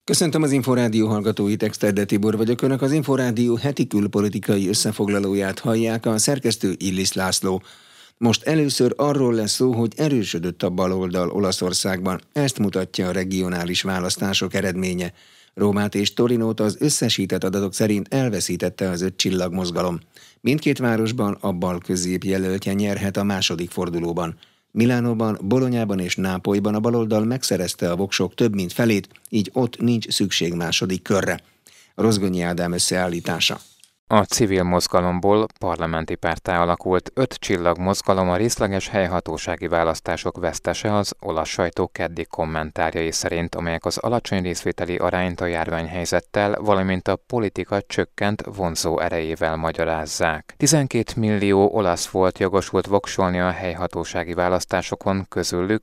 Köszöntöm az Inforádió hallgatóit, Exterde Tibor vagyok. Önök az Inforádió heti külpolitikai összefoglalóját hallják, a szerkesztő Illis László. Most először arról lesz szó, hogy erősödött a baloldal Olaszországban. Ezt mutatja a regionális választások eredménye. Rómát és Torinót az összesített adatok szerint elveszítette az 5 csillag mozgalom. Mindkét városban a bal közép jelöltje nyerhet a második fordulóban. Milánóban, Bolonyában és Nápolyban a baloldal megszerezte a voksok több mint felét, így ott nincs szükség második körre. Rozgonyi Ádám összeállítása. A civil mozgalomból parlamenti párttá alakult 5 csillag mozgalom a részleges helyhatósági választások vesztese az olasz sajtó keddi kommentárjai szerint, amelyek az alacsony részvételi arányt a járványhelyzettel, valamint a politika csökkent vonzó erejével magyarázzák. 12 millió olasz volt jogosult voksolni a helyhatósági választásokon, közülük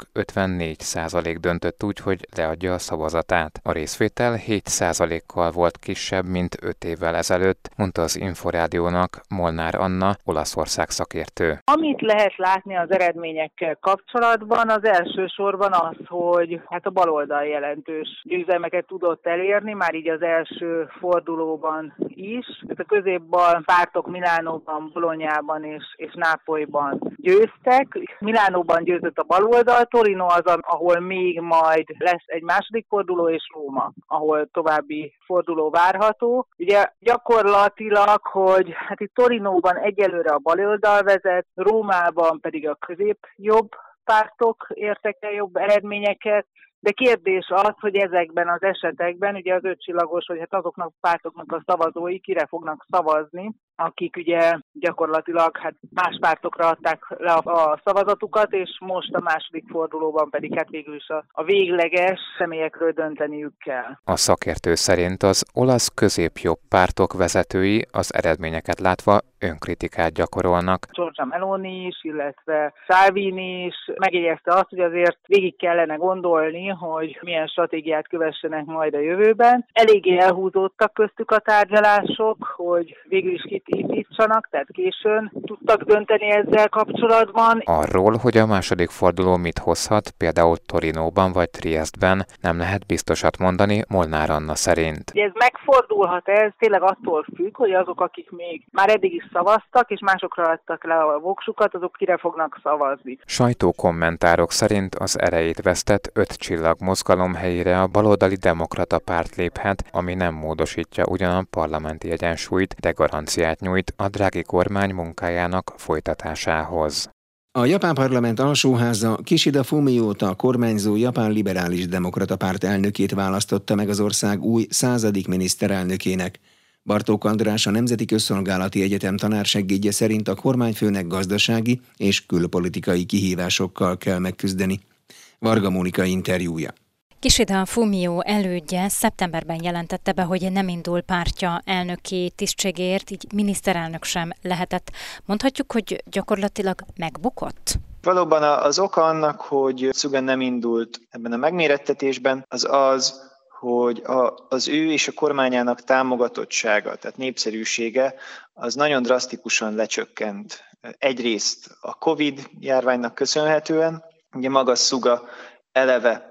54% döntött úgy, hogy leadja a szavazatát. A részvétel 7%-kal volt kisebb, mint 5 évvel ezelőtt, mondta az Inforádiónak Molnár Anna, Olaszország szakértő. Amit lehet látni az eredményekkel kapcsolatban, az elsősorban az, hogy a baloldal jelentős győzelmeket tudott elérni, már így az első fordulóban is. A középbal pártok Milánóban, Bolonyában és Nápolyban győztek. Milánóban győzött a baloldal, Torino az, ahol még majd lesz egy második forduló, és Róma, ahol további forduló várható. Ugye gyakorlatilag, hogy itt Torinóban egyelőre a baloldal vezet, Rómában pedig a középjobb pártok értek el jobb eredményeket, de kérdés az, hogy ezekben az esetekben ugye az 5 csillagos, hogy azoknak a pártoknak a szavazói kire fognak szavazni, akik ugye gyakorlatilag más pártokra adták le a szavazatukat, és most a második fordulóban pedig végül is a végleges személyekről dönteniük kell. A szakértő szerint az olasz középjobb pártok vezetői az eredményeket látva önkritikát gyakorolnak. Giorgia Meloni is, illetve Salvini is megjegyezte azt, hogy azért végig kellene gondolni, hogy milyen stratégiát kövessenek majd a jövőben. Eléggé elhúzódtak köztük a tárgyalások, hogy végül is indítsanak, tehát későn tudtak dönteni ezzel kapcsolatban. Arról, hogy a második forduló mit hozhat, például Torinóban vagy Triestben, nem lehet biztosat mondani Molnár Anna szerint. Ez megfordulhat, ez tényleg attól függ, hogy azok, akik még már eddig is szavaztak, és másokra adtak le a voksukat, azok kire fognak szavazni. Sajtókommentárok szerint az erejét vesztett 5 csillag mozgalom helyére a baloldali demokrata párt léphet, ami nem módosítja ugyan a parlamenti egyensúlyt, de garanciát nyújt a Draghi kormány munkájának folytatásához. A japán parlament alsóháza Kishida Fumiót, a kormányzó japán liberális demokrata párt elnökét választotta meg az ország új 100. miniszterelnökének. Bartók András, a Nemzeti Közszolgálati Egyetem tanársegédje szerint a kormányfőnek gazdasági és külpolitikai kihívásokkal kell megküzdeni. Varga Mónika interjúja. Kishida Fumio elődje szeptemberben jelentette be, hogy nem indul pártja elnöki tisztségért, így miniszterelnök sem lehetett. Mondhatjuk, hogy gyakorlatilag megbukott? Valóban az oka annak, hogy Suga nem indult ebben a megmérettetésben, az, hogy az ő és a kormányának támogatottsága, tehát népszerűsége, az nagyon drasztikusan lecsökkent. Egyrészt a Covid járványnak köszönhetően, ugye maga Suga eleve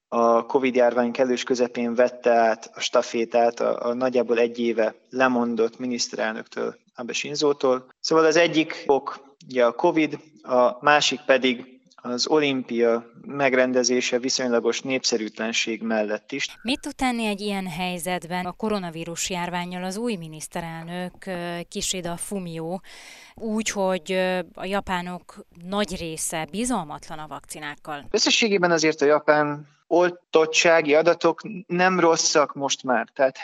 a Covid-járvány kellős közepén vette át a stafétát a nagyjából 1 éve lemondott miniszterelnöktől, Abe Shinzótól. Szóval az egyik ok ugye a Covid, a másik pedig az olimpia megrendezése viszonylagos népszerűtlenség mellett is. Mit tud tenni egy ilyen helyzetben a koronavírus járvánnyal az új miniszterelnök, Kishida Fumio, úgy, hogy a japánok nagy része bizalmatlan a vakcinákkal? Összességében azért a japán oltottsági adatok nem rosszak most már. Tehát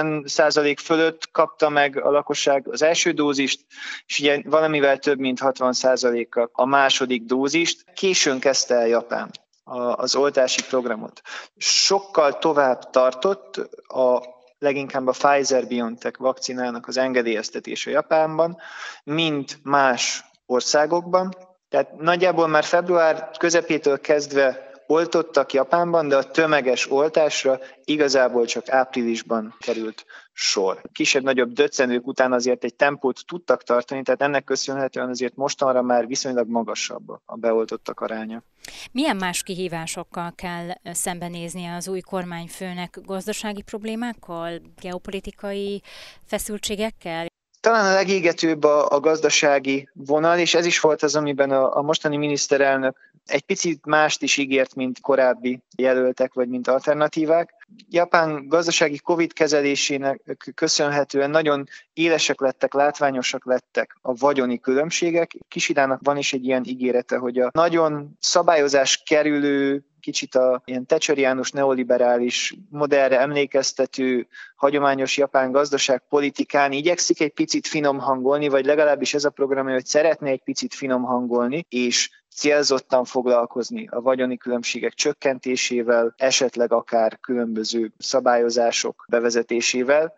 70% fölött kapta meg a lakosság az első dózist, és ugye valamivel több mint 60%-a a második dózist. Későn kezdte el Japán az oltási programot. Sokkal tovább tartott leginkább a Pfizer-BioNTech vakcinának az engedélyeztetése Japánban, mint más országokban. Tehát nagyjából már február közepétől kezdve oltottak Japánban, de a tömeges oltásra igazából csak áprilisban került sor. Kisebb-nagyobb döccenők után azért egy tempót tudtak tartani, tehát ennek köszönhetően azért mostanra már viszonylag magasabb a beoltottak aránya. Milyen más kihívásokkal kell szembenéznie az új kormányfőnek? Gazdasági problémákkal, geopolitikai feszültségekkel? Talán a legégetőbb a gazdasági vonal, és ez is volt az, amiben a mostani miniszterelnök egy picit mást is ígért, mint korábbi jelöltek, vagy mint alternatívák. Japán gazdasági Covid kezelésének köszönhetően nagyon élesek lettek, látványosak lettek a vagyoni különbségek. Kishidának van is egy ilyen ígérete, hogy a nagyon szabályozás kerülő, kicsit a ilyen thatcheriánus neoliberális modellre emlékeztető hagyományos japán gazdaságpolitikán igyekszik egy picit finom hangolni, vagy legalábbis ez a programja, hogy szeretne egy picit finom hangolni, és célzottan foglalkozni a vagyoni különbségek csökkentésével, esetleg akár különböző szabályozások bevezetésével,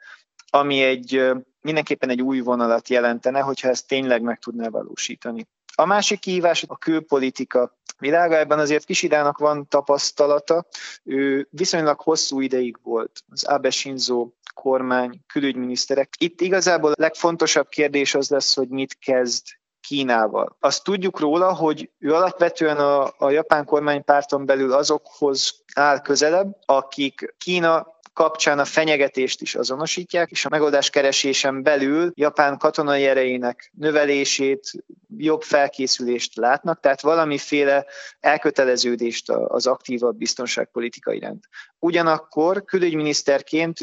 ami mindenképpen egy új vonalat jelentene, hogyha ezt tényleg meg tudná valósítani. A másik kihívás a külpolitika világa, ebben azért Kishidának van tapasztalata. Ő viszonylag hosszú ideig volt az Abe Shinzo kormány külügyminiszterek. Itt igazából a legfontosabb kérdés az lesz, hogy mit kezd Kínával. Azt tudjuk róla, hogy ő alapvetően a japán kormánypárton belül azokhoz áll közelebb, akik Kína kapcsán a fenyegetést is azonosítják, és a megoldás keresésen belül Japán katonai erejének növelését, jobb felkészülést látnak, tehát valamiféle elköteleződést az aktívabb biztonságpolitika iránt. Ugyanakkor külügyminiszterként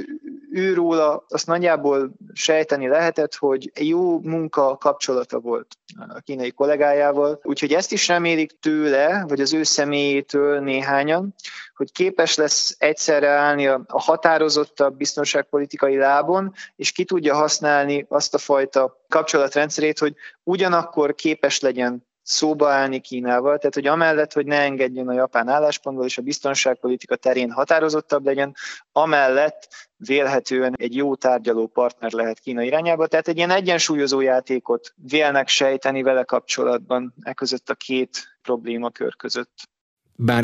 őróla azt nagyjából sejteni lehetett, hogy jó munka kapcsolata volt a kínai kollégájával, úgyhogy ezt is remélik tőle, vagy az ő személyétől néhányan, hogy képes lesz egyszerre állni a határozottabb biztonságpolitikai lábon, és ki tudja használni azt a fajta kapcsolatrendszerét, hogy ugyanakkor képes legyen szóba állni Kínával, tehát hogy amellett, hogy ne engedjen a japán álláspontból, és a biztonságpolitika terén határozottabb legyen, amellett vélhetően egy jó tárgyaló partner lehet Kína irányába, tehát egy ilyen egyensúlyozó játékot vélnek sejteni vele kapcsolatban között a két problémakör között. Bár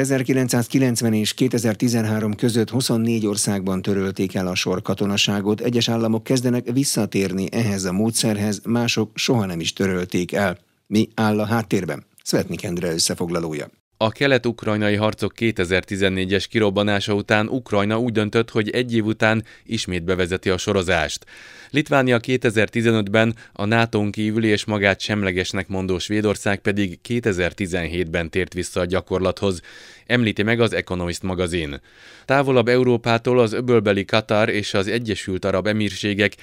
1990 és 2013 között 24 országban törölték el a sorkatonaságot, egyes államok kezdenek visszatérni ehhez a módszerhez, mások soha nem is törölték el. Mi áll a háttérben? Szvetnik Endre összefoglalója. A kelet-ukrajnai harcok 2014-es kirobbanása után Ukrajna úgy döntött, hogy egy év után ismét bevezeti a sorozást. Litvánia 2015-ben, a NATO-n kívüli és magát semlegesnek mondó Svédország pedig 2017-ben tért vissza a gyakorlathoz, említi meg az Economist magazin. Távolabb Európától az öbölbeli Katar és az Egyesült Arab Emírségek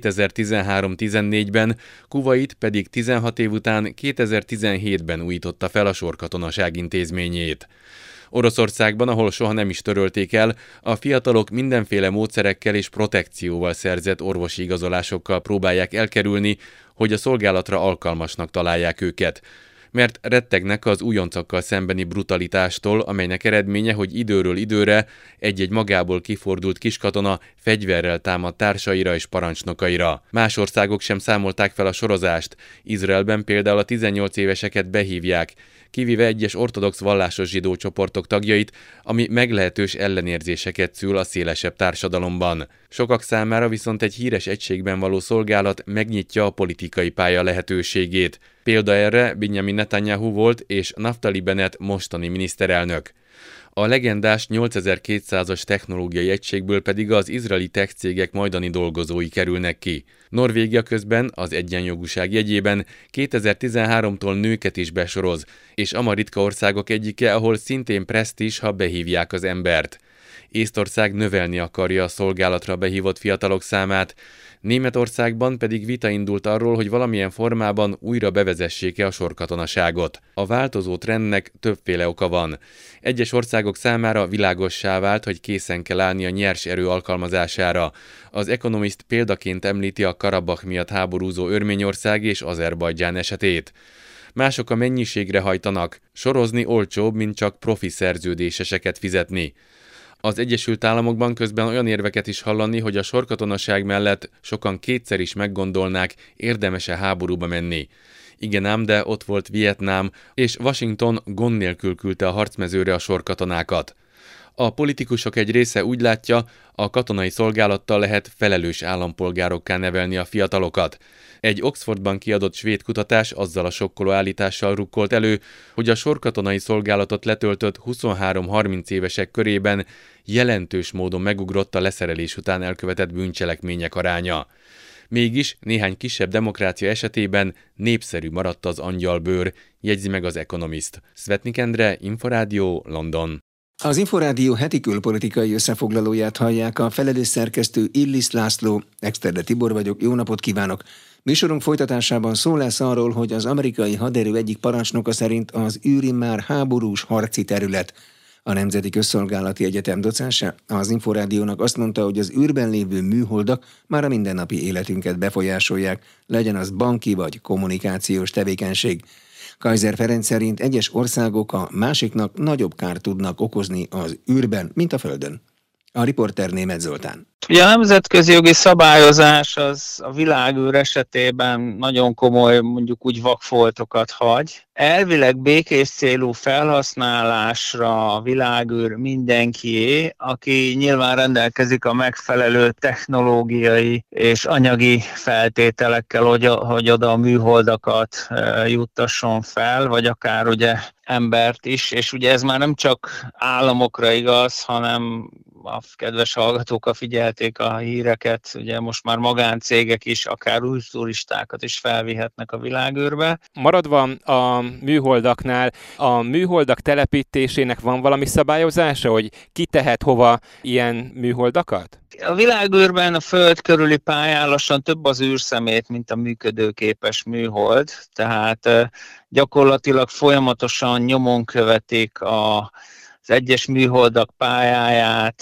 2013-14-ben, Kuvait pedig 16 év után 2017-ben újította fel a sorkatonaság intézményét. Oroszországban, ahol soha nem is törölték el, a fiatalok mindenféle módszerekkel és protekcióval szerzett orvosi igazolásokkal próbálják elkerülni, hogy a szolgálatra alkalmasnak találják őket. Mert rettegnek az újoncokkal szembeni brutalitástól, amelynek eredménye, hogy időről időre egy-egy magából kifordult kiskatona fegyverrel támad társaira és parancsnokaira. Más országok sem számolták fel a sorozást. Izraelben például a 18 éveseket behívják, kivéve egyes ortodox vallásos zsidó csoportok tagjait, ami meglehetős ellenérzéseket szül a szélesebb társadalomban. Sokak számára viszont egy híres egységben való szolgálat megnyitja a politikai pálya lehetőségét. Példa erre Benjamin Netanyahu volt és Naftali Bennett mostani miniszterelnök. A legendás 8200-as technológiai egységből pedig az izraeli tech cégek majdani dolgozói kerülnek ki. Norvégia közben az egyenjogúság jegyében 2013-tól nőket is besoroz, és a ritka országok egyike, ahol szintén presztízs, ha behívják az embert. Észtország növelni akarja a szolgálatra behívott fiatalok számát, Németországban pedig vita indult arról, hogy valamilyen formában újra bevezessék-e a sorkatonaságot. A változó trendnek többféle oka van. Egyes országok számára világossá vált, hogy készen kell állni a nyers erő alkalmazására. Az Economist példaként említi a Karabach miatt háborúzó Örményország és Azerbajdzsán esetét. Mások a mennyiségre hajtanak, sorozni olcsóbb, mint csak profi szerződéseseket fizetni. Az Egyesült Államokban közben olyan érveket is hallani, hogy a sorkatonaság mellett sokan kétszer is meggondolnák, érdemes-e háborúba menni. Igen ám, de ott volt Vietnám, és Washington gond nélkül küldte a harcmezőre a sorkatonákat. A politikusok egy része úgy látja, a katonai szolgálattal lehet felelős állampolgárokká nevelni a fiatalokat. Egy Oxfordban kiadott svéd kutatás azzal a sokkoló állítással rukkolt elő, hogy a sorkatonai szolgálatot letöltött 23-30 évesek körében jelentős módon megugrott a leszerelés után elkövetett bűncselekmények aránya. Mégis néhány kisebb demokrácia esetében népszerű maradt az angyalbőr, jegyzi meg az Economist. Szvetnik Endre, Inforádió, London. Az Inforádió heti külpolitikai összefoglalóját hallják, a felelős szerkesztő Illis László, Exterde Tibor vagyok, jó napot kívánok! Műsorunk folytatásában szó lesz arról, hogy az amerikai haderő egyik parancsnoka szerint az űr immár háborús harci terület. A Nemzeti Közszolgálati Egyetem docense az Inforádiónak azt mondta, hogy az űrben lévő műholdak már a mindennapi életünket befolyásolják, legyen az banki vagy kommunikációs tevékenység. Kaiser Ferenc szerint egyes országok a másiknak nagyobb kárt tudnak okozni az űrben, mint a Földön. A riporter Németh Zoltán. Ugye a nemzetközi jogi szabályozás az a világűr esetében nagyon komoly, mondjuk úgy vakfoltokat hagy. Elvileg békés célú felhasználásra a világűr mindenkié, aki nyilván rendelkezik a megfelelő technológiai és anyagi feltételekkel, hogy oda a műholdakat juttasson fel, vagy akár ugye embert is, és ugye ez már nem csak államokra igaz, hanem a kedves hallgatók, ha figyelték a híreket, ugye most már magáncégek is, akár új turistákat is felvihetnek a világűrbe. Maradva a műholdaknál, a műholdak telepítésének van valami szabályozása, hogy ki tehet hova ilyen műholdakat? A világűrben a Föld körüli pályán lassan több az űrszemét, mint a működőképes műhold, tehát gyakorlatilag folyamatosan nyomon követik az egyes műholdak pályáját,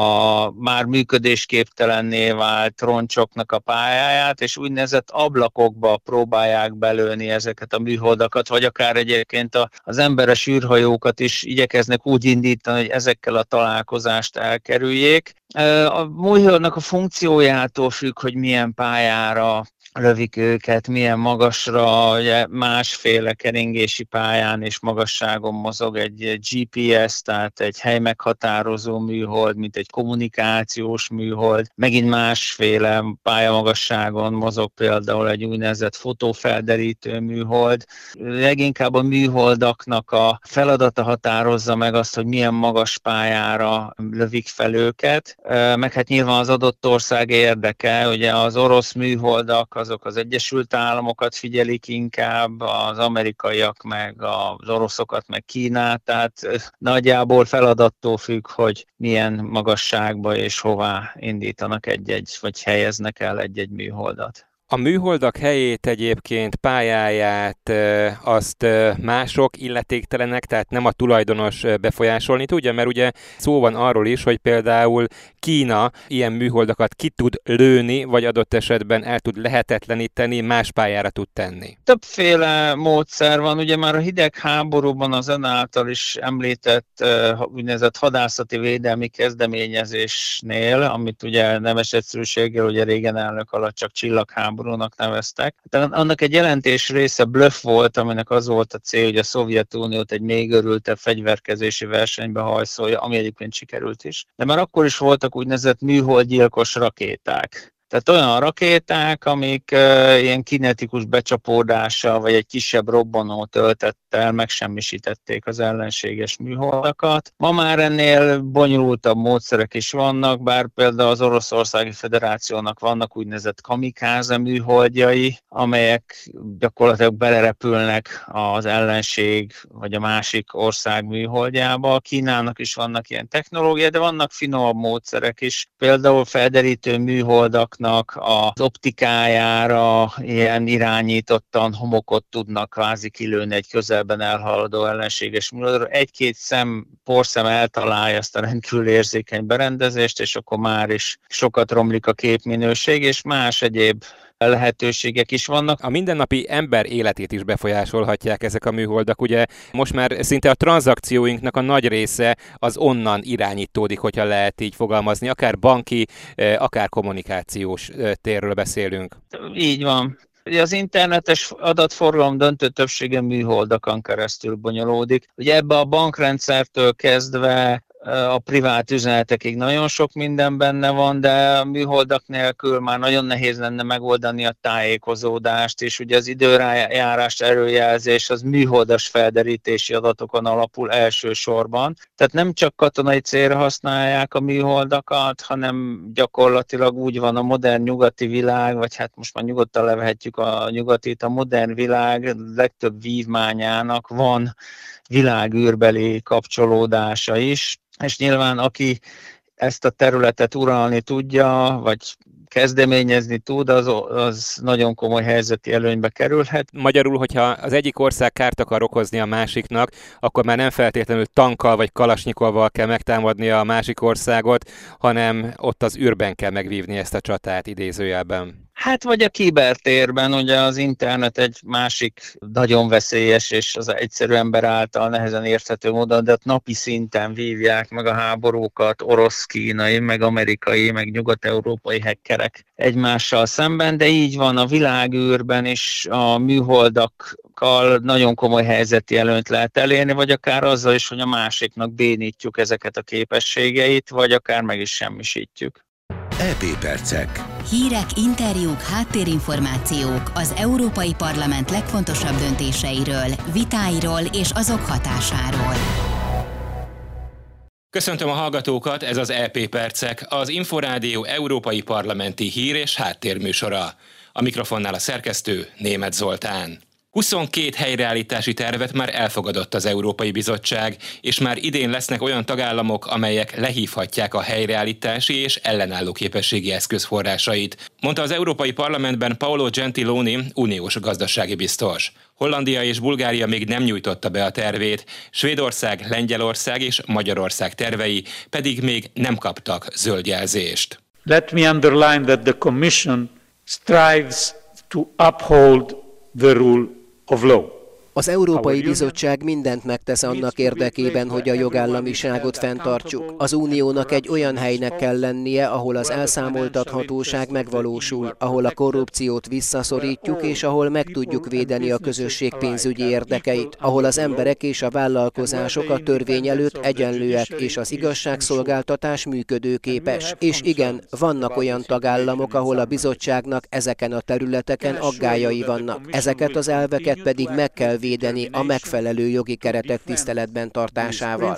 a már működésképtelenné vált roncsoknak a pályáját, és úgynevezett ablakokba próbálják belőni ezeket a műholdakat, vagy akár egyébként az emberes űrhajókat is igyekeznek úgy indítani, hogy ezekkel a találkozást elkerüljék. A műholdnak a funkciójától függ, hogy milyen pályára lövik őket, milyen magasra, ugye másféle keringési pályán és magasságon mozog egy GPS, tehát egy helymeghatározó műhold, mint egy kommunikációs műhold, megint másféle pályamagasságon mozog például egy úgynevezett fotófelderítő műhold. Leginkább a műholdaknak a feladata határozza meg azt, hogy milyen magas pályára lövik fel őket, meg hát nyilván az adott ország érdeke, ugye az orosz műholdak azok az Egyesült Államokat figyelik inkább, az amerikaiak meg az oroszokat meg Kínát, tehát nagyjából feladattól függ, hogy milyen magasságba és hová indítanak egy-egy, vagy helyeznek el egy-egy műholdat. A műholdak helyét egyébként, pályáját azt mások illetéktelenek, tehát nem a tulajdonos befolyásolni tudja, mert ugye szó van arról is, hogy például Kína ilyen műholdakat ki tud lőni, vagy adott esetben el tud lehetetleníteni, más pályára tud tenni. Többféle módszer van, ugye már a hidegháborúban az ön által is említett úgynevezett hadászati védelmi kezdeményezésnél, amit ugye nemes egyszerűséggel ugye régen elnök alatt csak csillagháborúnak neveztek. De annak egy jelentés része blöff volt, aminek az volt a cél, hogy a Szovjetuniót egy még örültebb fegyverkezési versenybe hajszolja, ami egyébként sikerült is. De már akkor is voltak úgynevezett műholdgyilkos rakéták. Tehát olyan rakéták, amik ilyen kinetikus becsapódással vagy egy kisebb robbanó töltettel megsemmisítették az ellenséges műholdakat. Ma már ennél bonyolultabb módszerek is vannak, bár például az Oroszországi Federációnak vannak úgynevezett kamikáze műholdjai, amelyek gyakorlatilag belerepülnek az ellenség vagy a másik ország műholdjába. Kínának is vannak ilyen technológiák, de vannak finomabb módszerek is. Például felderítő műholdak az optikájára ilyen irányítottan homokot tudnak kvázi kilőni egy közelben elhaladó ellenséges műholdra. Egy-két porszem eltalálja ezt a rendkívül érzékeny berendezést, és akkor már is sokat romlik a képminőség, és más egyéb lehetőségek is vannak. A mindennapi ember életét is befolyásolhatják ezek a műholdak. Ugye most már szinte a tranzakcióinknak a nagy része az onnan irányítódik, hogyha lehet így fogalmazni, akár banki, akár kommunikációs térről beszélünk. Így van. Ugye az internetes adatforgalom döntő többsége műholdakon keresztül bonyolódik. Ugye ebbe a bankrendszertől kezdve a privát üzenetekig nagyon sok minden benne van, de a műholdak nélkül már nagyon nehéz lenne megoldani a tájékozódást, és ugye az időjárás előjelzés az műholdas felderítési adatokon alapul elsősorban. Tehát nem csak katonai célra használják a műholdakat, hanem gyakorlatilag úgy van a modern nyugati világ, vagy hát most már nyugodtan levehetjük a nyugatit, a modern világ legtöbb vívmányának van világűrbeli kapcsolódása is, és nyilván aki ezt a területet uralni tudja, vagy kezdeményezni tud, az nagyon komoly helyzeti előnybe kerülhet. Magyarul, hogyha az egyik ország kárt akar okozni a másiknak, akkor már nem feltétlenül tankkal vagy kalasnyikolval kell megtámadnia a másik országot, hanem ott az űrben kell megvívni ezt a csatát idézőjelben. Hát vagy a kibertérben, ugye az internet egy másik nagyon veszélyes és az egyszerű ember által nehezen érthető módon, de ott napi szinten vívják meg a háborúkat orosz-kínai, meg amerikai, meg nyugat-európai hackerek egymással szemben, de így van a világűrben is a műholdakkal nagyon komoly helyzeti előnyt lehet elérni, vagy akár azzal is, hogy a másiknak bénítjuk ezeket a képességeit, vagy akár meg is semmisítjük. EP Percek. Hírek, interjúk, háttérinformációk az Európai Parlament legfontosabb döntéseiről, vitáiról és azok hatásáról. Köszöntöm a hallgatókat, ez az EP Percek, az Inforádió európai parlamenti hír- és háttérműsora. A mikrofonnál a szerkesztő Németh Zoltán. 22 helyreállítási tervet már elfogadott az Európai Bizottság, és már idén lesznek olyan tagállamok, amelyek lehívhatják a helyreállítási és ellenálló képességi eszközforrásait, mondta az Európai Parlamentben Paolo Gentiloni, uniós gazdasági biztos. Hollandia és Bulgária még nem nyújtotta be a tervét, Svédország, Lengyelország és Magyarország tervei pedig még nem kaptak zöld jelzést. Let me underline that the Commission strives to uphold the rule of law. Az Európai Bizottság mindent megtesz annak érdekében, hogy a jogállamiságot fenntartsuk. Az Uniónak egy olyan helynek kell lennie, ahol az elszámoltathatóság megvalósul, ahol a korrupciót visszaszorítjuk, és ahol meg tudjuk védeni a közösség pénzügyi érdekeit, ahol az emberek és a vállalkozások a törvény előtt egyenlőek, és az igazságszolgáltatás működőképes. És igen, vannak olyan tagállamok, ahol a bizottságnak ezeken a területeken aggályai vannak. Ezeket az elveket pedig meg kell védeni a megfelelő jogi keretek tiszteletben tartásával.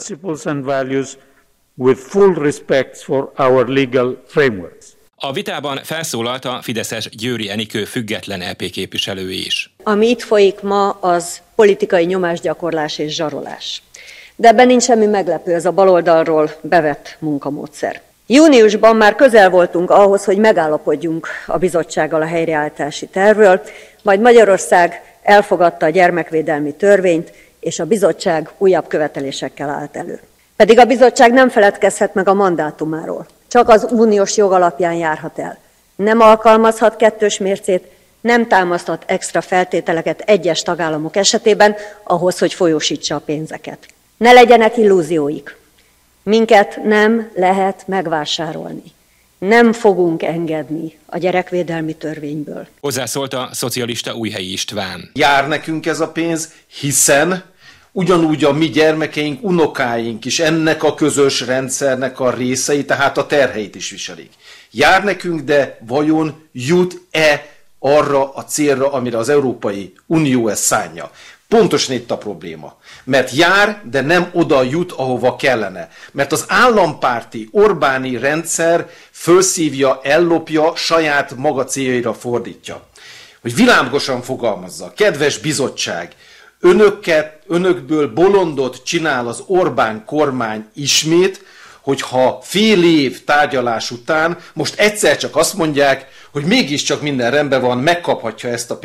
A vitában felszólalt a fideszes Győri Enikő független EP képviselő is. Ami itt folyik ma, az politikai nyomásgyakorlás és zsarolás. De ebben nincs semmi meglepő, ez a baloldalról bevett munkamódszer. Júniusban már közel voltunk ahhoz, hogy megállapodjunk a bizottsággal a helyreállítási tervről, majd Magyarország elfogadta a gyermekvédelmi törvényt, és a bizottság újabb követelésekkel állt elő. Pedig a bizottság nem feledkezhet meg a mandátumáról. Csak az uniós jog alapján járhat el. Nem alkalmazhat kettős mércét, nem támaszthat extra feltételeket egyes tagállamok esetében ahhoz, hogy folyósítsa a pénzeket. Ne legyenek illúzióik. Minket nem lehet megvásárolni. Nem fogunk engedni a gyerekvédelmi törvényből. Hozzászólt a szocialista Újhelyi István. Jár nekünk ez a pénz, hiszen ugyanúgy a mi gyermekeink, unokáink is ennek a közös rendszernek a részei, tehát a terheit is viselik. Jár nekünk, de vajon jut-e arra a célra, amire az Európai Unió ezt szánja? Pontosan itt a probléma. Mert jár, de nem oda jut, ahova kellene. Mert az állampárti Orbáni rendszer fölszívja, ellopja, saját maga céljaira fordítja. Hogy világosan fogalmazza, kedves bizottság, önökből bolondot csinál az Orbán kormány ismét, hogyha fél év tárgyalás után most egyszer csak azt mondják, hogy mégiscsak minden rendben van, megkaphatja ezt a pénzt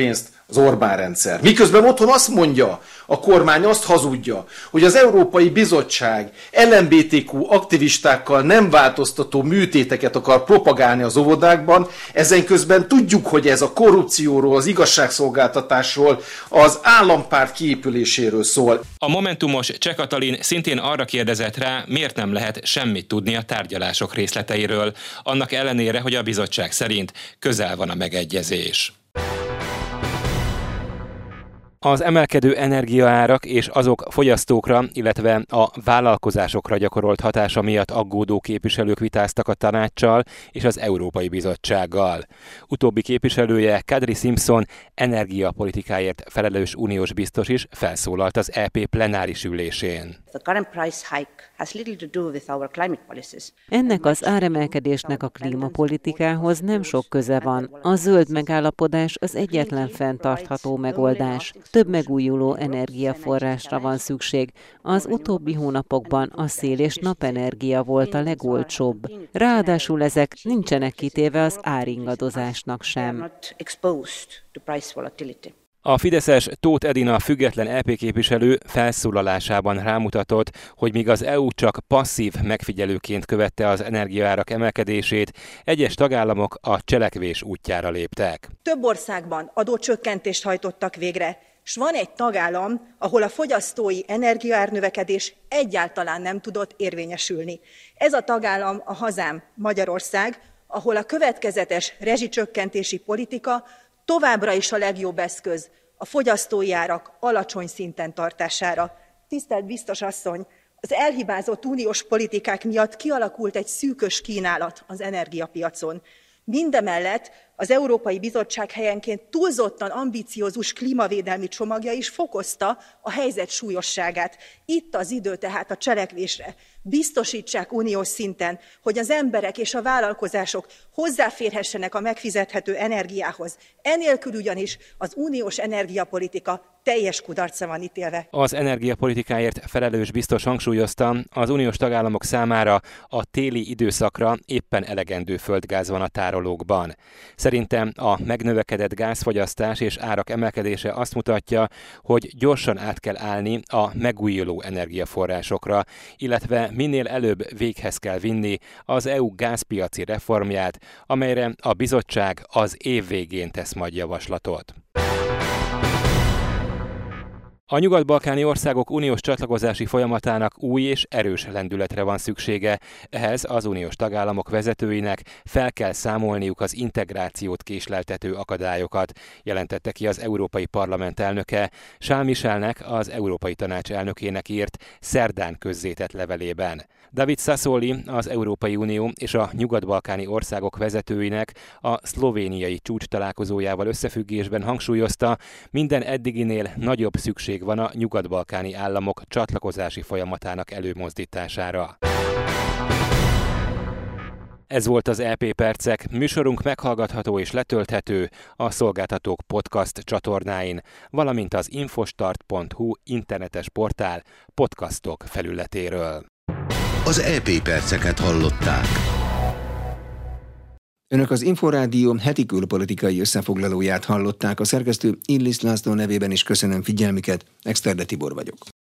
az Orbán rendszer. Miközben otthon azt mondja, a kormány azt hazudja, hogy az Európai Bizottság LMBTQ aktivistákkal nem változtató műtéteket akar propagálni az óvodákban, ezen közben tudjuk, hogy ez a korrupcióról, az igazságszolgáltatásról, az állampárt kiépüléséről szól. A momentumos Cseh Katalin szintén arra kérdezett rá, miért nem lehet semmit tudni a tárgyalások részleteiről, annak ellenére, hogy a bizottság szerint közel van a megegyezés. Az emelkedő energiaárak és azok fogyasztókra, illetve a vállalkozásokra gyakorolt hatása miatt aggódó képviselők vitáztak a tanáccsal és az Európai Bizottsággal. Utóbbi képviselője, Kadri Simpson, energiapolitikáért felelős uniós biztos is felszólalt az EP plenáris ülésén. Ennek az áremelkedésnek a klímapolitikához nem sok köze van. A zöld megállapodás az egyetlen fenntartható megoldás. Több megújuló energiaforrásra van szükség. Az utóbbi hónapokban a szél- és napenergia volt a legolcsóbb. Ráadásul ezek nincsenek kitéve az áringadozásnak sem. A fideszes Tóth Edina független EP képviselő felszólalásában rámutatott, hogy míg az EU csak passzív megfigyelőként követte az energiaárak emelkedését, egyes tagállamok a cselekvés útjára léptek. Több országban adócsökkentést hajtottak végre, és van egy tagállam, ahol a fogyasztói energiaárnövekedés egyáltalán nem tudott érvényesülni. Ez a tagállam a hazám, Magyarország, ahol a következetes rezsicsökkentési politika továbbra is a legjobb eszköz a fogyasztói árak alacsony szinten tartására. Tisztelt biztos asszony, az elhibázott uniós politikák miatt kialakult egy szűkös kínálat az energiapiacon. Mindemellett az Európai Bizottság helyenként túlzottan ambiciózus klímavédelmi csomagja is fokozta a helyzet súlyosságát. Itt az idő tehát a cselekvésre. Biztosítsák uniós szinten, hogy az emberek és a vállalkozások hozzáférhessenek a megfizethető energiához. Enélkül ugyanis az uniós energiapolitika teljes kudarcra van ítélve. Az energiapolitikáért felelős biztos hangsúlyozta, az uniós tagállamok számára a téli időszakra éppen elegendő földgáz van a tárolókban. Szerintem a megnövekedett gázfogyasztás és árak emelkedése azt mutatja, hogy gyorsan át kell állni a megújuló energiaforrásokra, illetve minél előbb véghez kell vinni az EU gázpiaci reformját, amelyre a bizottság az év végén tesz majd javaslatot. A nyugat-balkáni országok uniós csatlakozási folyamatának új és erős lendületre van szüksége. Ehhez az uniós tagállamok vezetőinek fel kell számolniuk az integrációt késleltető akadályokat, jelentette ki az Európai Parlament elnöke Charles Michelnek, az Európai Tanács elnökének írt szerdán közzétett levelében. David Sassoli, az Európai Unió és a nyugat-balkáni országok vezetőinek a szlovéniai csúcs találkozójával összefüggésben hangsúlyozta, minden eddiginél nagyobb szükség van a nyugat-balkáni államok csatlakozási folyamatának előmozdítására. Ez volt az EP Percek, műsorunk meghallgatható és letölthető a Szolgáltatók podcast csatornáin, valamint az infostart.hu internetes portál podcastok felületéről. Az EP Perceket hallották. Önök az Inforádió heti külpolitikai összefoglalóját hallották. A szerkesztő Illis László nevében is köszönöm figyelmüket. Exterde Tibor vagyok.